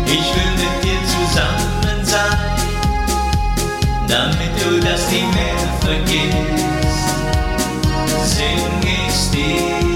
Ich will mit dir zusammen sein, damit du das nie mehr vergisst, sing ich's dir.